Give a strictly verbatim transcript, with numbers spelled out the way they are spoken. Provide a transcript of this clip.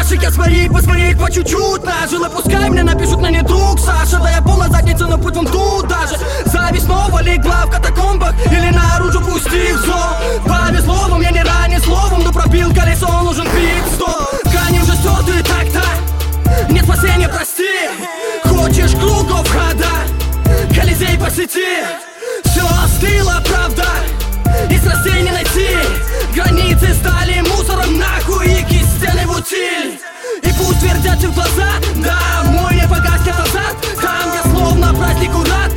наших, я своих, посмотреть по чуть-чуть нажил. И пускай мне напишут на не друг Саша, да я пол на задницу, но путь вон тут даже. Зависть снова легла в катакомбах или наружу пустив зло. Повезло, во мне не ранен словом, но пробил колесо, нужен пит-стоп. Ткани уже стерты так-то, нет спасения, прости. Хочешь кругов хода, Колизей посети. Все остыло, правда, и страстей не найти. Границы стали мусором, нахуй и кистяны в утиль. И пусть твердят в глаза, да, мой не погас лет назад. Там я словно праздник урад,